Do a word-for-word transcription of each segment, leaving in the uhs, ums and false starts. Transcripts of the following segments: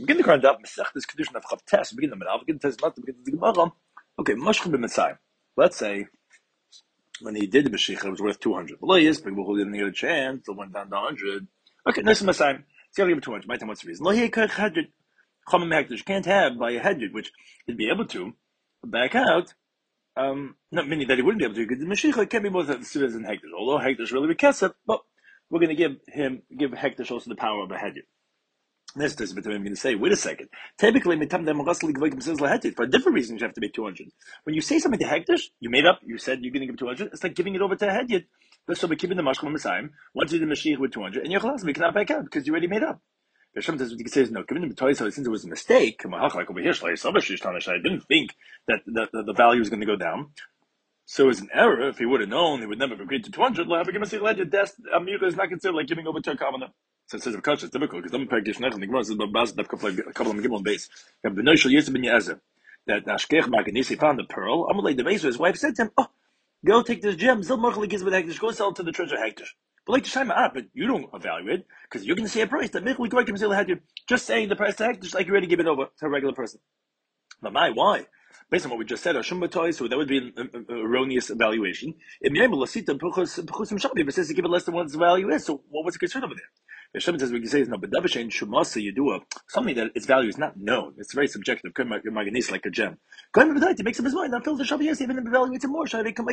begin the current daf Masechtas Kedushin of Chav Tes. Begin the middle. Begin the test. Not begin the Gemara. Okay, Mashchem b'Mitzayim. Let's say when he did the Mashiach, it was worth two hundred. Well, yes, but we didn't get a chance. It went down to one hundred. Okay, nice Masayim. It's got to give it two hundred. My time, what's the reason? Lo Yei Koich Hedjed. Chomim Hektish can't have by a Hedjed, which he'd be able to back out. Um, not meaning that he wouldn't be able to, because the Mashiach can't be both as serious and Hektish. Although Hektish really recessive, but we're going to give him give Hektish also the power of a Hedjed. This is but I'm going to say, wait a second. Typically, for a different reason, you have to pay two hundred. When you say something to Hektish, you made up, you said you're going to give two hundred, it's like giving it over to a Hedyet. So we're keeping the Mashchem Messiah, once you do the Mashiach with two hundred, and you're chalas, we cannot back out because you already made up. There's sometimes what you can say is, no, giving them the so since it was a mistake, like over here, I didn't think that the, the, the value was going to go down. So it's an error. If he would have known, he would never have agreed to two hundred. That's Amir is not considered like giving over to a commoner. So it says of Kasha, it's difficult because I'm packed and the Gemara says about Baz, a couple of Gimel base. That Ashkech Maganisi found the pearl. Amalei the base, his wife said to him, "Oh, go take this gem. Zil Marchli gives with Hektish. Go sell it to the treasure Hektish." But like the Shema, ah, but you don't evaluate because you're going to say a price that Michli Goykim Zil had you just saying the price to Hektish like you already give it over to a regular person. But my, why? Based on what we just said, so that would be an, an, an erroneous evaluation. It says to give it less than what its value is. So what was the concern over there? The Shem says we can say is no, but Davashain Shumasa you do a something that its value is not known. It's very subjective. Maganese like a gem. He makes up his mind. Now fills the Shabbat. Yes, even evaluates it more.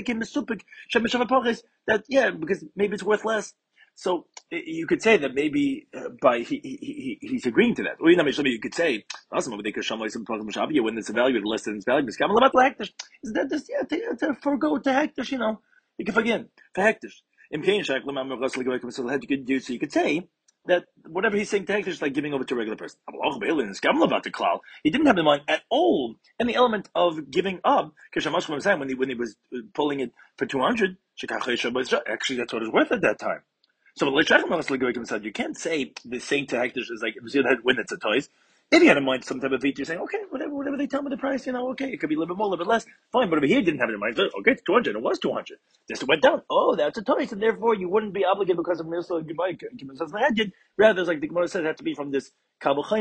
That yeah, because maybe it's worth less. So you could say that maybe uh, by he, he, he he's agreeing to that. Or you could say when it's evaluated less than its value, is that just yeah to, to forego to hektish? You know, you can forget for hektish. So you could say that whatever he's saying to hektish is like giving over to a regular person. He didn't have in mind at all any element of giving up. When he when he was pulling it for two hundred, actually that's what it was worth at that time. So you can't say the saying to Hektish is like when it's a toys. If you had in mind some type of feature saying, okay, whatever, whatever they tell me the price, you know, okay, it could be a little bit more, a little bit less, fine. But over here, didn't have it in mind. Okay, it's two hundred. It was two hundred. Just went down. Oh, that's a toys, and therefore you wouldn't be obligated because of Mirsal Gibai. Rather, it's like the Gemara said, it had to be from this Kabbalah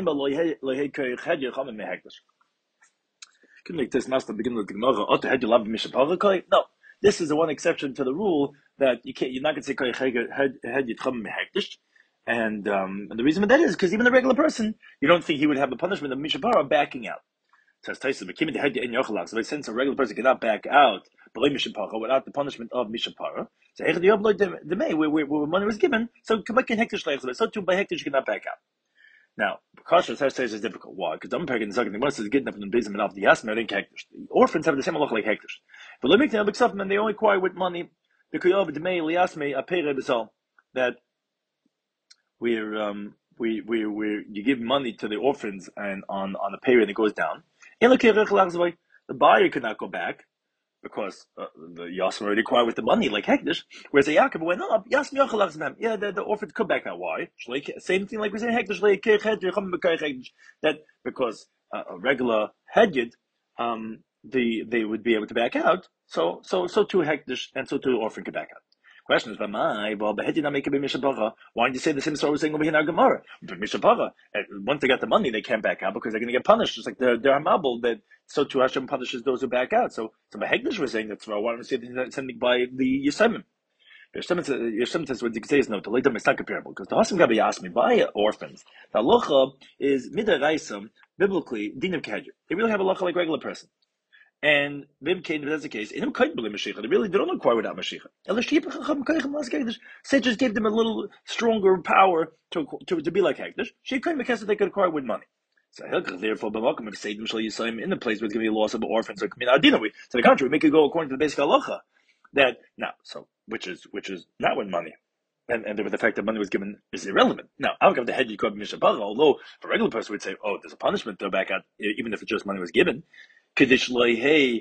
Hektish. Couldn't make this master begin with the Gemara. No. This is the one exception to the rule that you can't. You're not going to say hektish, and um, and the reason for that is because even the regular person, you don't think he would have the punishment of mishapara backing out. Says Tyson, so since a regular person cannot back out without the punishment of mishapara, so where money was given, so so too by hektish you cannot back out. Now, Kasha says is difficult. Why? Because I'm packing the second thing. One says getting up in the basement of the Yasmer and hektish. The orphans have the same look like hektish. But let me tell you, and they only acquire with money the Kuyov Dmei Liasme a Pere Bisol that we're um we we we you give money to the orphans and on on a pay and it goes down. The buyer could not go back because uh, the Yasmer already acquired with the money like hektish. Whereas the Yaakov went up, Yasmer Yachalachzem. Yeah, the, the orphans could back out. Why? Same thing like we say hektish that because uh, a regular hedyed um. The, they would be able to back out. So so so too hektish and so too orphan could back out. Question is, my well, why didn't you say the same story we're saying over here in our Gemara? Once they got the money, they can't back out because they're going to get punished. Just like they're they're mabul that so too Hashem punishes those who back out. So so by hektish we're saying that's why I want to say something by the Yosemim. Yosemim says what you can say is no. The later it's not comparable because the Hashem Gabi asked me by orphans. The halacha is midaraisam biblically din of kedger. They really have a halacha like regular person. And Bim Kain, if that's the case, in him couldn't believe Mashiach. They really don't acquire without Mashiach. Say just gave them a little stronger power to to, to be like Hektish. She couldn't because they could acquire with money. So therefore, B'makom if Satan shall Yisayim in the place where it's going to be a loss of orphans or community. To the contrary, make it go according to the basic halacha. That now, so which is which is not with money. And and the fact that money was given is irrelevant. Now, I would have the head you could be Mishabara, although a regular person would say, oh, there's a punishment to back out, even if it's just money was given. So that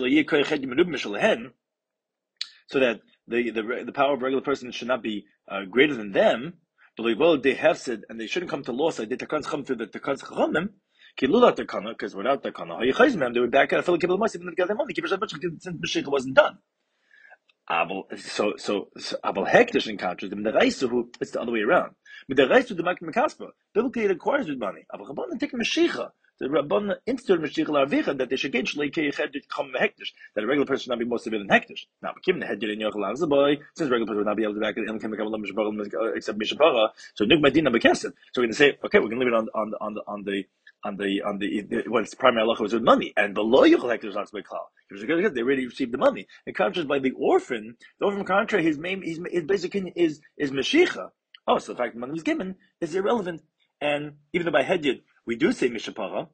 the, the the power of a regular person should not be uh, greater than them. But they have said, and they shouldn't come to law side. They come through the takans chachamim. Because without takana, they would back out. Even if the money wasn't done. Abel, so so so Abel hektish in contrast, the Reise who it's the other way around. With the Reise to the Makim Kaspa, biblically it requires with money. Abel Rabban take Mashiach. The Rabban instant Mashiach Lavicha that they should get Shlei Kei Ched come hektish, that a regular person should not be more severe than hektish. Now, Makim the head in Yochel Azabay, since a regular person would not be able to back it in except Mishapara, so Nuk Medina Bekesed. So we're going to say, okay, we're going to leave it on on on the on the on the on the, the when it's primary halacha was with money, and below Yochel hektish not by klal. They already received the money. In contrast, by the orphan, the orphan contrary, his main, his, his basic opinion is is Mashiach. Oh, so the fact that money was given is irrelevant. And even though by Hedyot we do say Mishapara,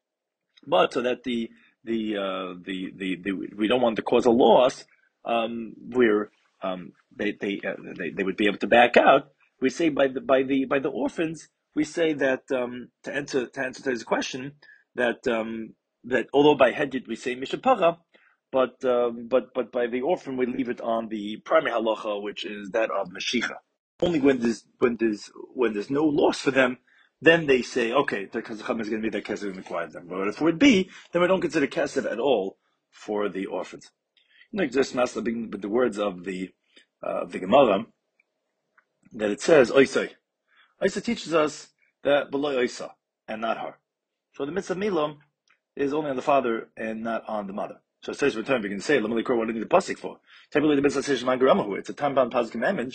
but so that the the uh, the, the the we don't want to cause a loss, um, where um, they they, uh, they they would be able to back out. We say by the by the by the orphans, we say that um, to answer to answer his question that um, that although by Hedyot we say Mishapara, but um, but but by the orphan we leave it on the primary halacha, which is that of Mashiach. Only when there's when there's when there's no loss for them, then they say, okay, the Chazacham is going to be that kesef and acquire them. But if it would be, then we don't consider kesef at all for the orphans. Like just master with the words of the uh, of the Gemara that it says Oisai. Oisai teaches us that below Oisa and not her. So the mitzvah milam is only on the father and not on the mother. So it says return, we can say, what do you need the pasuk for? Typically the mitzvah says it's a time bound positive commandment.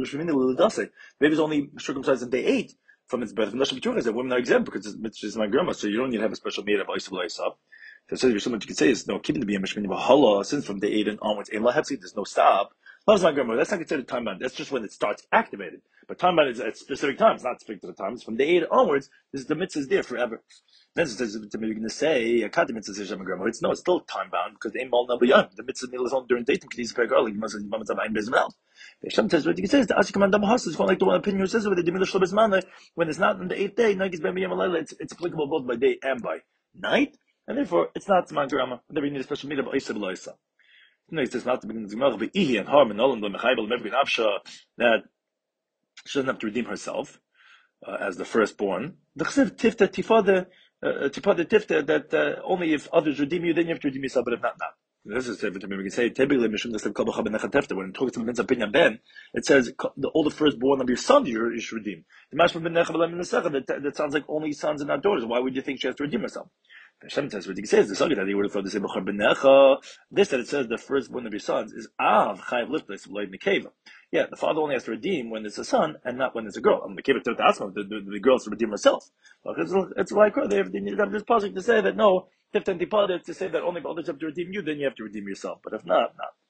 The baby is only circumcised on day eight from its birth. And that women are exempt because it's mitzvah is my grandma, so you don't need to have a special meal of Oisa Oisa. So it says so much you can say is no keeping the B M Mishmini since from day eight and onwards, there's no stop. Loves my grandma. That's not considered time bound. That's just when it starts activated. But time bound is at specific times, not specific to the times. From day eight onwards, this is the mitzvah is there forever. Then it says to me, you're going to say a kati mitzvah says my grandma. It's no, it's still time bound because the aim all nabayam. The mitzvah meal is only during daytime because he's very early. You must have moments of ein bezman. Sometimes what you can say is the Ashikam Damahas is kind of like the one opinion who says with the diminish shlobes manner when it's not on the eighth day. Nagis ben b'yam it's it's applicable both by day and by night, and therefore it's not my grandma. Therefore you need a special meal of oisa b'loisa. No, he says not to begin the Gemara, but Ihi and Harm and Olam the Mechaibel Mevgin Avsha that she doesn't have to redeem herself uh, as the firstborn. The Chsiv Tifta Tifada Tifada Tifta that uh, only if others redeem you, then you have to redeem yourself, but if not, not. This is every time we can say typically Mishum the Kol B'Cha Ben Nechatefta when it talks about opinion Ben, it says the all the firstborn of your sons you you should redeem. The Mashma Ben Nechatefta that that sounds like only sons and not daughters. Why would you think she has to redeem herself? Hashem says what he says. The Sagid that he would have thought the B'Char Ben Necha. This that it says the firstborn of your sons is Av Chayav Liftais V'Loy Nekeva. Yeah, the father only has to redeem when it's a son and not when it's a girl. I'm Nekeva to the the the, the girl has to redeem herself. It's, it's like her. They, have, they need to have this positive to say that no. Tifta and Tipada to say that only if others have to redeem you, then you have to redeem yourself. But if not, not.